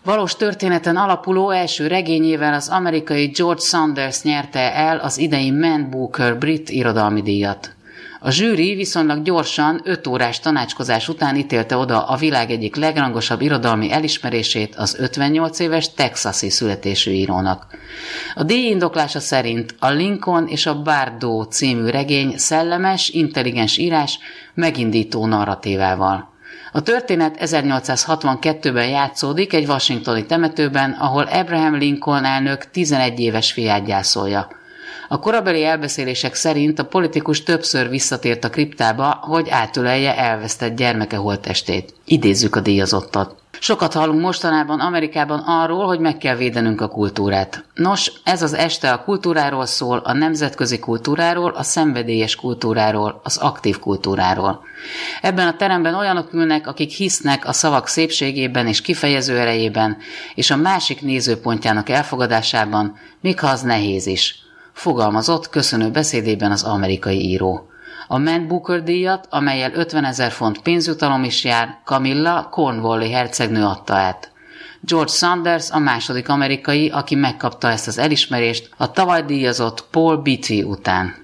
Valós történeten alapuló első regényével az amerikai George Saunders nyerte el az idei Man Booker brit irodalmi díjat. A zsűri viszonylag gyorsan 5 órás tanácskozás után ítélte oda a világ egyik legrangosabb irodalmi elismerését az 58 éves texasi születésű írónak. A díj indoklása szerint a Lincoln és a Bardot című regény szellemes, intelligens írás, megindító narratívával. A történet 1862-ben játszódik egy washingtoni temetőben, ahol Abraham Lincoln elnök 11 éves fiát gyászolja. A korabeli elbeszélések szerint a politikus többször visszatért a kriptába, hogy átölelje elvesztett gyermeke holttestét. Idézzük a díjazottat. Sokat hallunk mostanában Amerikában arról, hogy meg kell védenünk a kultúrát. Nos, ez az este a kultúráról szól, a nemzetközi kultúráról, a szenvedélyes kultúráról, az aktív kultúráról. Ebben a teremben olyanok ülnek, akik hisznek a szavak szépségében és kifejező erejében, és a másik nézőpontjának elfogadásában, még ha az nehéz is. Fogalmazott köszönő beszédében az amerikai író. A Man Booker díjat, amellyel 50 000 font pénzjutalom is jár, Camilla Cornwalli hercegnő adta át. George Saunders a második amerikai, aki megkapta ezt az elismerést, a tavaly díjazott Paul Beatty után.